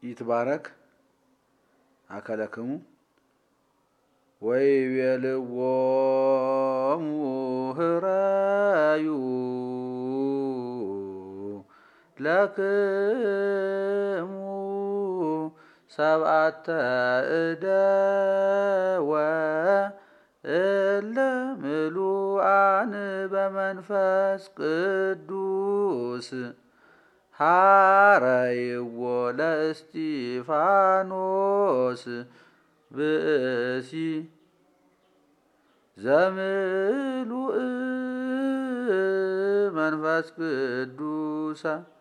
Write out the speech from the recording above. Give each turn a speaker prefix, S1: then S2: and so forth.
S1: ይትባረክ አካለክሙ ወይቤልዎሙ ህራዩ ለክሙ ሰብአተ እደወ እለ ምሉአን በመንፈስ ቅዱስ ሐረይዎ ለእስጢፋኖስ ብእሲ ዘምሉእ መንፈስ ቅዱስ